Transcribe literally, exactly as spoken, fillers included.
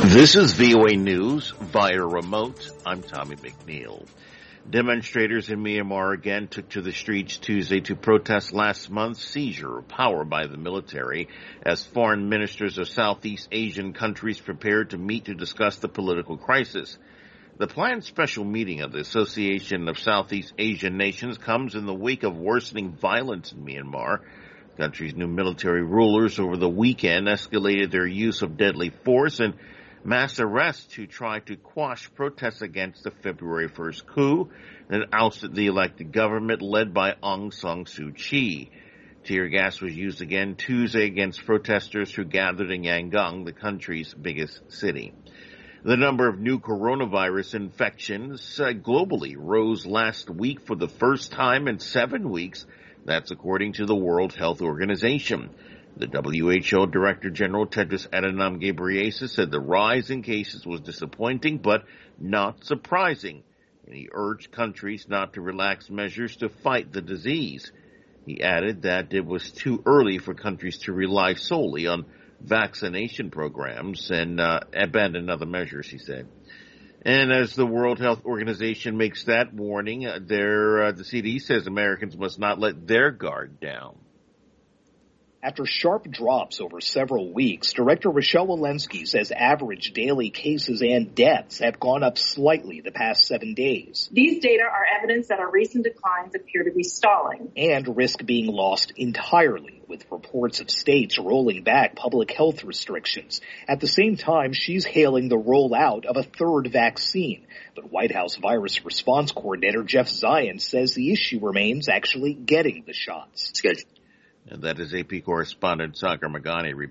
This is V O A News via remote. I'm Tommy McNeil. Demonstrators in Myanmar again took to the streets Tuesday to protest last month's seizure of power by the military as foreign ministers of Southeast Asian countries prepared to meet to discuss the political crisis. The planned special meeting of the Association of Southeast Asian Nations comes in the wake of worsening violence in Myanmar. The country's new military rulers over the weekend escalated their use of deadly force and mass arrests to try to quash protests against the February first coup that ousted the elected government led by Aung San Suu Kyi. Tear gas was used again Tuesday against protesters who gathered in Yangon, the country's biggest city. The number of new coronavirus infections uh, globally rose last week for the first time in seven weeks. That's according to the World Health Organization. The W H O Director General Tedros Adhanom Ghebreyesus said the rise in cases was disappointing but not surprising, and he urged countries not to relax measures to fight the disease. He added that it was too early for countries to rely solely on vaccination programs and uh, abandon other measures, he said. And as the World Health Organization makes that warning, uh, there, uh, the C D C says Americans must not let their guard down. After sharp drops over several weeks, Director Rochelle Walensky says average daily cases and deaths have gone up slightly the past seven days. These data are evidence that our recent declines appear to be stalling. And risk being lost entirely, with reports of states rolling back public health restrictions. At the same time, she's hailing the rollout of a third vaccine. But White House Virus Response Coordinator Jeff Zients says the issue remains actually getting the shots. And that is A P correspondent Sagar Magani reporting.